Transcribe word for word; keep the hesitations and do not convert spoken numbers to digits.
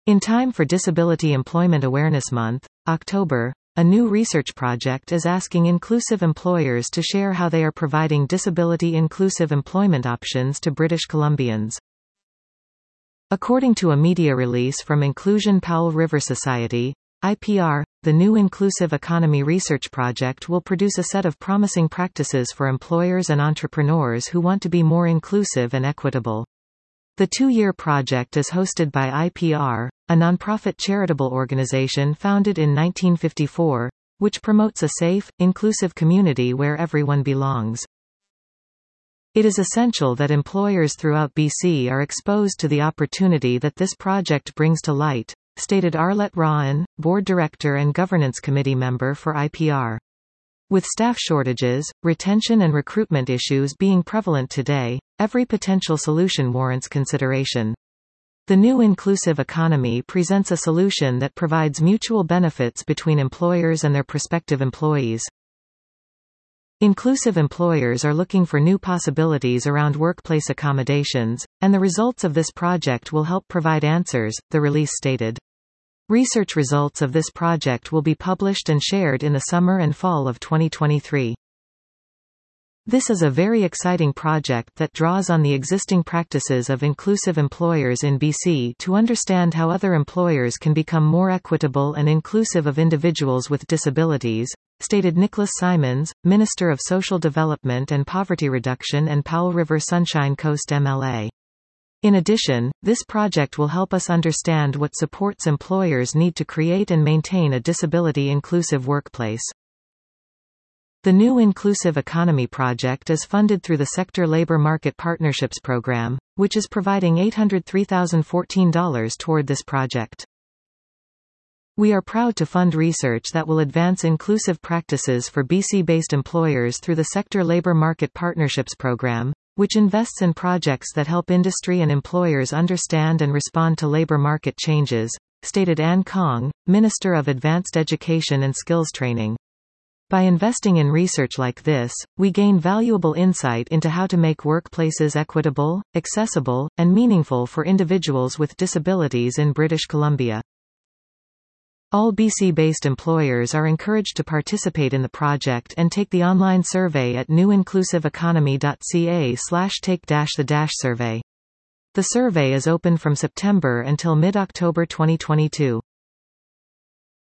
In time for Disability Employment Awareness Month, October, a new research project is asking inclusive employers to share how they are providing disability-inclusive employment options to British Columbians. According to a media release from Inclusion Powell River Society, I P R, the new Inclusive Economy Research Project will produce a set of promising practices for employers and entrepreneurs who want to be more inclusive and equitable. The two-year project is hosted by I P R, a nonprofit charitable organization founded in nineteen fifty-four, which promotes a safe, inclusive community where everyone belongs. It is essential that employers throughout B C are exposed to the opportunity that this project brings to light, stated Arlette Rowan, Board Director and Governance Committee member for I P R. With staff shortages, retention and recruitment issues being prevalent today, every potential solution warrants consideration. The new inclusive economy presents a solution that provides mutual benefits between employers and their prospective employees. Inclusive employers are looking for new possibilities around workplace accommodations, and the results of this project will help provide answers, the release stated. Research results of this project will be published and shared in the summer and fall of twenty twenty-three. This is a very exciting project that draws on the existing practices of inclusive employers in B C to understand how other employers can become more equitable and inclusive of individuals with disabilities, stated Nicholas Simons, Minister of Social Development and Poverty Reduction and Powell River Sunshine Coast M L A. In addition, this project will help us understand what supports employers need to create and maintain a disability-inclusive workplace. The new Inclusive Economy Project is funded through the Sector Labor Market Partnerships Program, which is providing eight hundred three thousand fourteen dollars toward this project. We are proud to fund research that will advance inclusive practices for B C-based employers through the Sector Labor Market Partnerships Program, which invests in projects that help industry and employers understand and respond to labor market changes, stated Ann Kong, Minister of Advanced Education and Skills Training. By investing in research like this, we gain valuable insight into how to make workplaces equitable, accessible, and meaningful for individuals with disabilities in British Columbia. All B C-based employers are encouraged to participate in the project and take the online survey at new inclusive economy dot c a slash take dash the dash survey. The survey is open from September until mid-October twenty twenty-two.